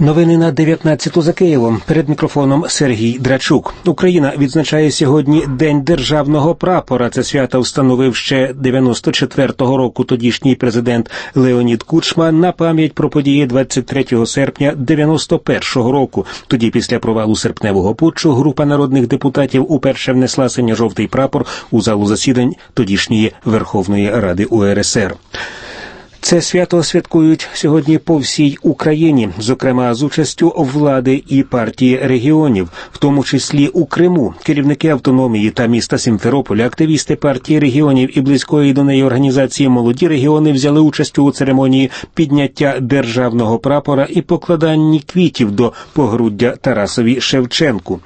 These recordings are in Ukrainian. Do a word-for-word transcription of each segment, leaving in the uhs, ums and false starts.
Новини на дев'ятнадцяту за Києвом. Перед мікрофоном Сергій Драчук. Україна відзначає сьогодні День державного прапора. Це свято встановив ще дев'яносто четвертого року тодішній президент Леонід Кучма на пам'ять про події двадцять третього серпня дев'яносто першого року. Тоді, після провалу серпневого путчу, група народних депутатів уперше внесла синьо-жовтий прапор у залу засідань тодішньої Верховної Ради У Ер Ес Ер. Це свято святкують сьогодні по всій Україні, зокрема з участю влади і партії регіонів, в тому числі у Криму. Керівники автономії та міста Сімферополя, активісти партії регіонів і близької до неї організації «Молоді регіони» взяли участь у церемонії підняття державного прапора і покладанні квітів до погруддя Тарасові Шевченку.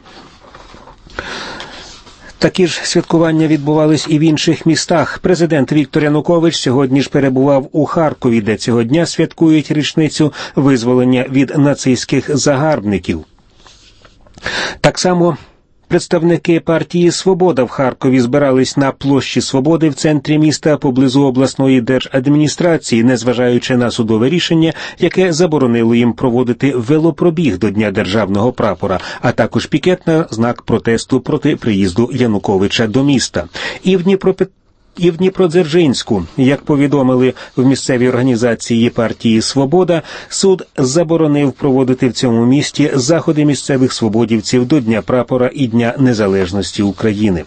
Такі ж святкування відбувались і в інших містах. Президент Віктор Янукович сьогодні ж перебував у Харкові, де цього дня святкують річницю визволення від нацистських загарбників. Так само представники партії «Свобода» в Харкові збирались на площі Свободи в центрі міста поблизу обласної держадміністрації, незважаючи на судове рішення, яке заборонило їм проводити велопробіг до Дня державного прапора, а також пікет на знак протесту проти приїзду Януковича до міста. І в Дніпропетровську І в Дніпродзержинську, як повідомили в місцевій організації партії «Свобода», суд заборонив проводити в цьому місті заходи місцевих свободівців до Дня прапора і Дня незалежності України.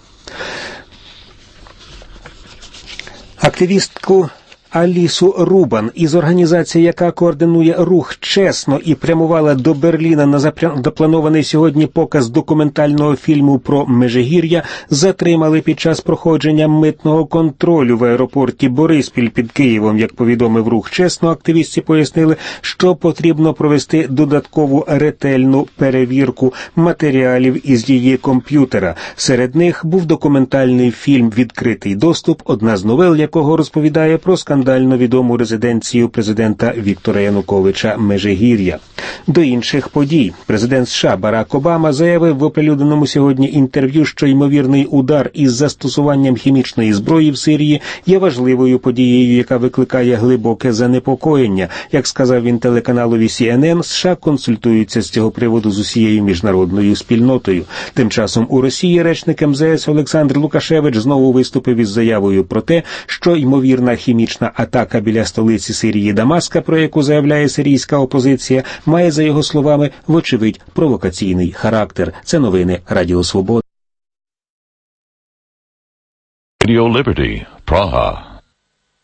Активістку Алісу Рубан із організації, яка координує рух «Чесно» і прямувала до Берліна на запланований сьогодні показ документального фільму про Межигір'я, затримали під час проходження митного контролю в аеропорті Бориспіль під Києвом. Як повідомив рух «Чесно», активістці пояснили, що потрібно провести додаткову ретельну перевірку матеріалів із її комп'ютера. Серед них був документальний фільм «Відкритий доступ», одна з новел якого розповідає про скандал скандально відому резиденцію президента Віктора Януковича Межигір'я. До інших подій. Президент США Барак Обама заявив в оприлюдненому сьогодні інтерв'ю, що ймовірний удар із застосуванням хімічної зброї в Сирії є важливою подією, яка викликає глибоке занепокоєння. Як сказав він телеканалові Сі Ен Ен, США консультуються з цього приводу з усією міжнародною спільнотою. Тим часом у Росії речник Ем Зе Ес Олександр Лукашевич знову виступив із заявою про те, що ймовірна хімічна атака біля столиці Сирії Дамаска, про яку заявляє сирійська опозиція, має, за його словами, вочевидь провокаційний характер. Це новини Радіо Свобода. Radio Liberty, Praha.